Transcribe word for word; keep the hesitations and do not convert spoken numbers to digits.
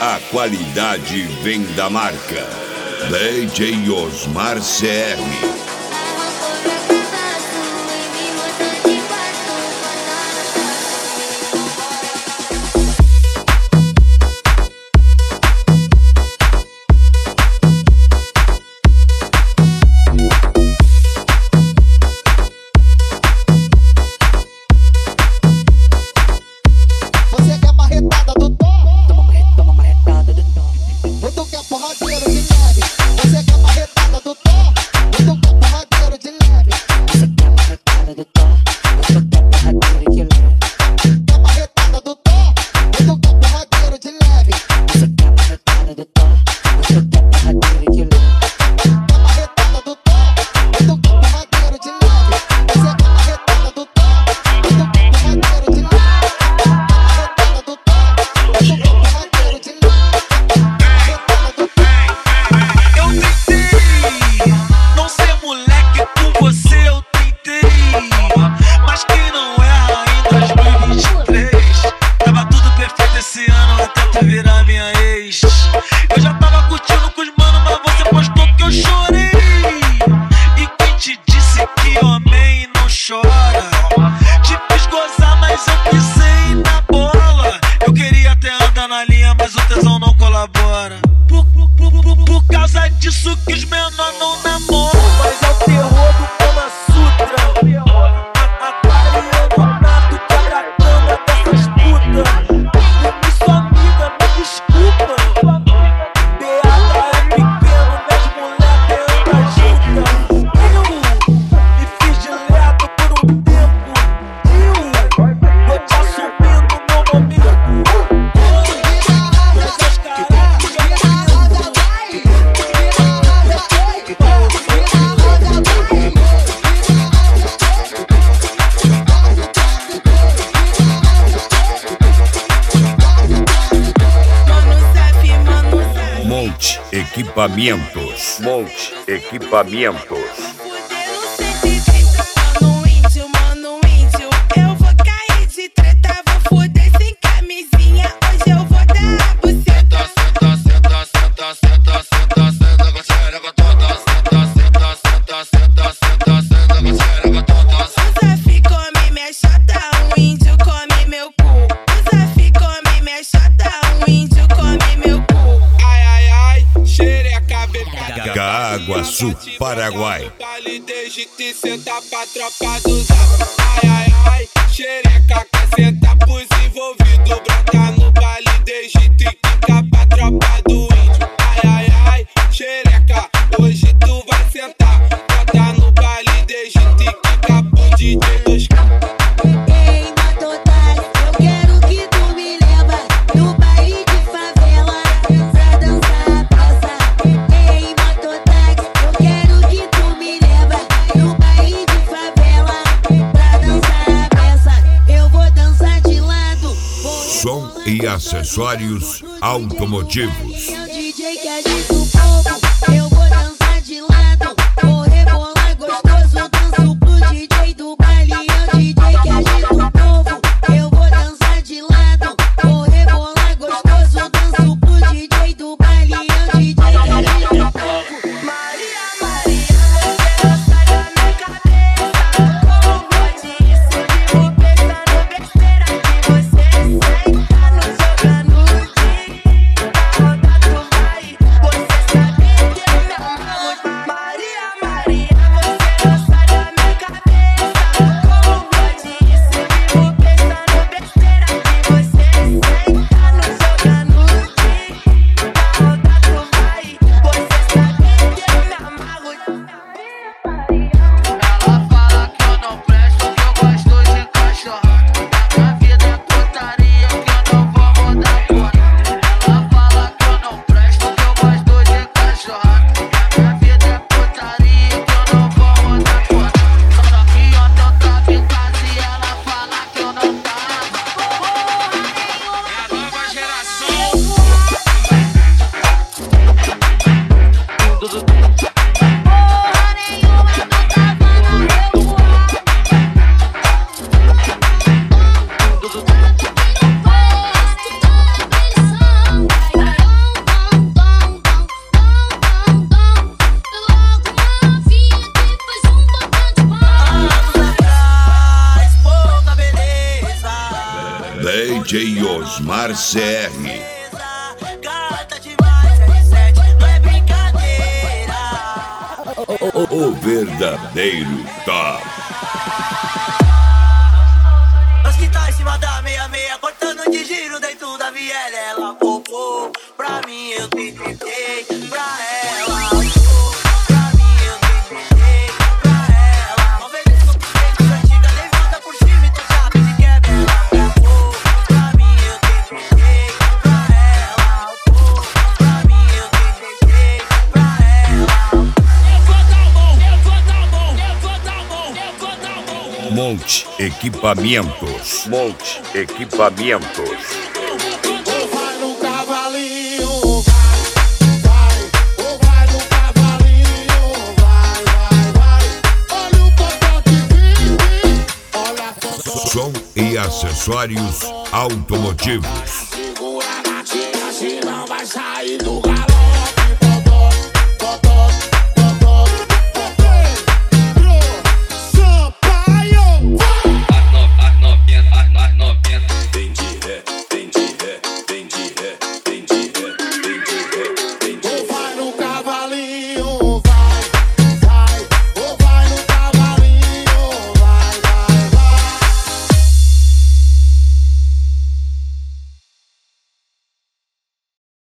A qualidade vem da marca D J Osmar C R. Equipamentos. Monte Equipamentos. Caguaçu, Paraguai. Desde te sentar pra tropa do zap. Ai, ai, ai, xereca, quer sentar pros envolvidos. Brota no baile desde te quica pra tropa do índio. Ai, ai, ai, xereca, hoje tu vai sentar. Brota no baile desde te quica pro D J dos som e acessórios automotivos. Eu vou dançar de lado, vou rebolar gostoso, danço pro D J do baile, é o D J que agita o povo. Eu vou dançar de lado, vou rebolar gostoso, danço pro D J do baile, é o D J que agita o povo. Maria, Maria, você não sai da minha cabeça. Como pode isso? Vivo pensando besteira que você senta no jogando. Você J Osmar C R. Gata demais, R sete, não é brincadeira. O, o verdadeiro top. Nós que tá em cima da meia meia, cortando de giro dentro da viela. Ela popou, pra mim eu tentei, pra ela. Pra mim eu tentei, pra ela. Uma vez que eu fiz antiga, nem volta por cima e tô chato de quebra. Ela popou, pra mim eu tentei, pra ela. Pra mim eu tentei, pra ela. Eu vou dar bom, eu vou dar bom, eu vou dar bom, eu vou dar bom. Monte Equipamentos. Monte Equipamentos. Ou vai no cavalinho, vai, vai. Ou vai no cavalinho, vai, vai, vai. Olha o botão que vem, vem. Olha a foto. Som e acessórios automotivos. Segura na tia, senão vai sair do galão.